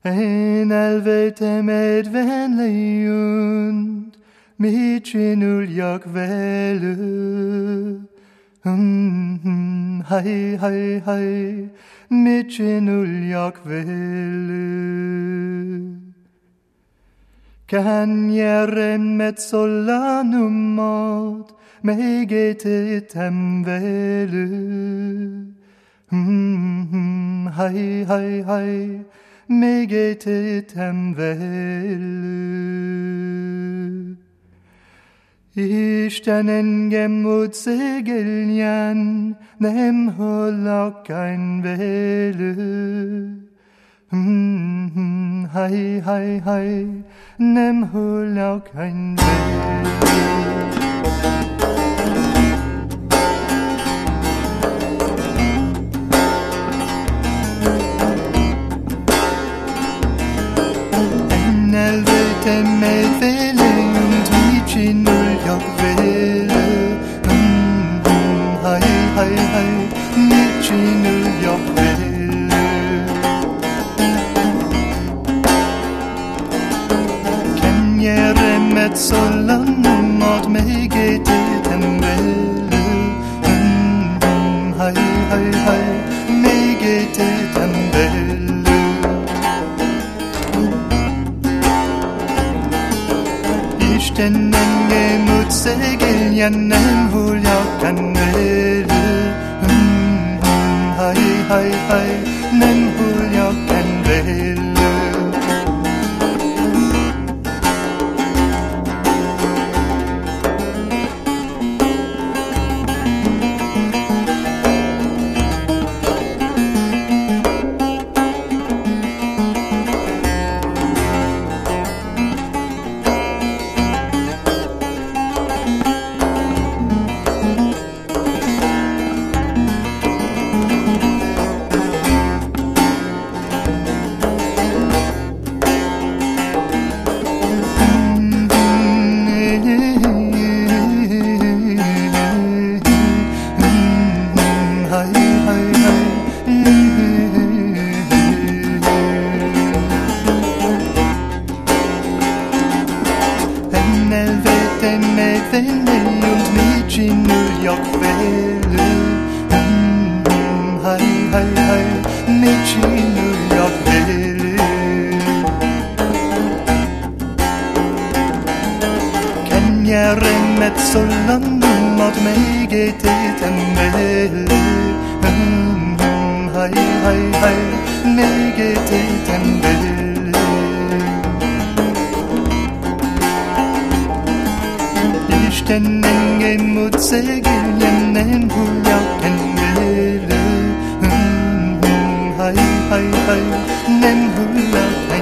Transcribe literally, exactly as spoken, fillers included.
En elvete medven lejund, mit csinuljak velő? Hmm, haj, haj, haj, mit csinuljak velő? Kan hjärmet sålla nummat, mig etetem velő? Hmm, haj, haj, haj, mig etetem velő. Isten engem utszégeljen, nem hallak ein velő. Hmm, haj, haj, haj, nem hallak ein velő. Elvetem egy velőnt, mit csinuljak velő? Hmm, hmm, haj, haj, haj, mit csinuljak velő? Kenyeremet szólanumat, még étetem velő. Hmm, hmm, haj, haj, haj, még étetem velő. Isten engem utszégeljen, nem hallak ein velő. Hmm, hmm, haj, haj, haj, nem hallak ein velő. Elvetem egy velőnt, mit csinuljak velő? Hmm, hmm, haj, haj, haj, mit csinuljak velő? Kenyeremet szólanumat, még étetem velő. Hmm, hmm, haj, haj, haj, még étetem velő. Isten engem utszégeljen, nem hallak ein velő. Hmm, hmm, haj, haj, haj, nem hallak ein velő.